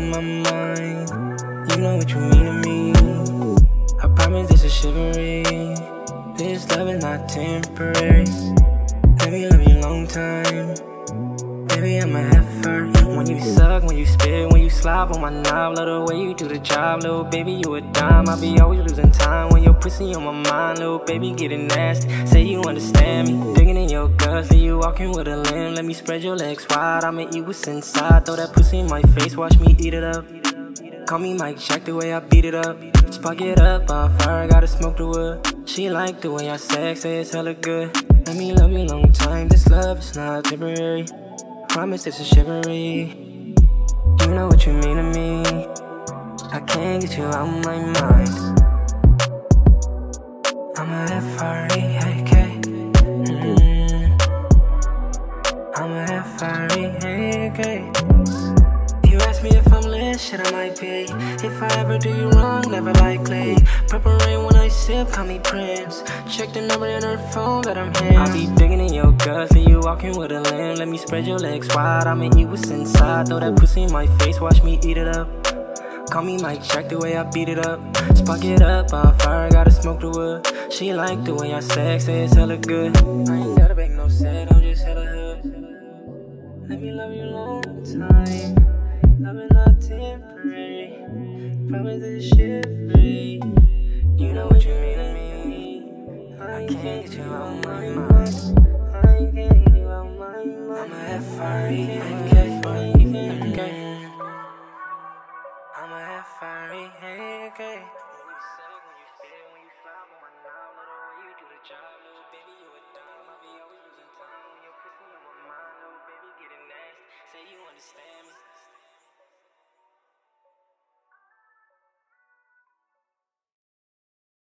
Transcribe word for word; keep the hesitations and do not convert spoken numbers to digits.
on my mind. You know what you mean to me. I promise this is chivalry. This love is not temporary. Let me love you long time. Baby, I'm a effort. When you suck, when you spit, when you slop on my knob, love the way you do the job, little baby, you a dime. I be always losing time when your pussy on my mind, little baby, getting nasty. Say you understand me, digging in your guts, leave you walking with a limb. Let me spread your legs wide, I'ma eat what's inside. Throw that pussy in my face, watch me eat it up. Call me Mike Jack the way I beat it up. Spark it up on fire, gotta smoke the wood. She like the way I sex, say it's hella good. Let me love you long time, this love is not temporary. Promise this is chivalry. You know what you mean to me. I can't get you out my mind. I'm a F R E A K. Mm. I'm a F R E A K. You ask me if I'm lit, shit I might be. If I ever do you wrong, never likely. Purple rain when I sip, call me Prince. Check the number in her phone, that I'm him. I be digging in your guts, leave you walking with a limb. Let me spread your legs wide, I'ma eat what's inside. Throw that pussy in my face, watch me eat it up. Call me Mike Jack the way I beat it up. Spark it up on fire, gotta smoke the wood. She like the way I sex, say it's hella good. I ain't gotta make no set, I'm just hella hood. Let me love you long time. Love is not temporary. Promise this shit free. You know what you mean to me. I can't get you out my mind. I can't get you out my mind. I'm a F R E A K. I'm a F R E A K. When you suck, when you spit, when you flop on my knob, little way you do the job, little baby, you a dime. I be always losing time when your pussy on my mind, little baby, getting nasty. Say you understand me.